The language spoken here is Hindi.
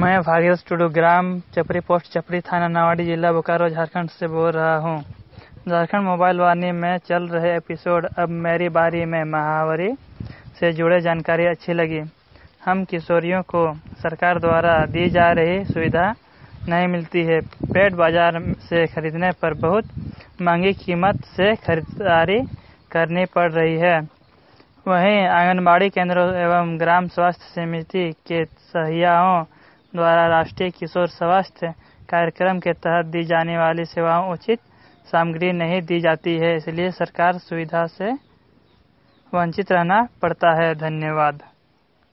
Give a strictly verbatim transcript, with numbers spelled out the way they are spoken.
मैं भागीरथ टुडू, ग्राम चपरी, पोस्ट चपरी, थाना नावाडी, जिला बोकारो, झारखंड से बोल रहा हूँ। झारखंड मोबाइल वाणी में चल रहे एपिसोड अब मेरी बारी में महावरी से जुड़े जानकारी अच्छी लगी। हम किशोरियों को सरकार द्वारा दी जा रही सुविधा नहीं मिलती है। पेट बाजार से खरीदने पर बहुत महंगी कीमत से खरीदारी करनी पड़ रही है। वहीं आंगनबाड़ी केंद्रों एवं ग्राम स्वास्थ्य समिति के सहियाओं द्वारा राष्ट्रीय किशोर स्वास्थ्य कार्यक्रम के तहत दी जाने वाली सेवाओं उचित सामग्री नहीं दी जाती है, इसलिए सरकार सुविधा से वंचित रहना पड़ता है। धन्यवाद।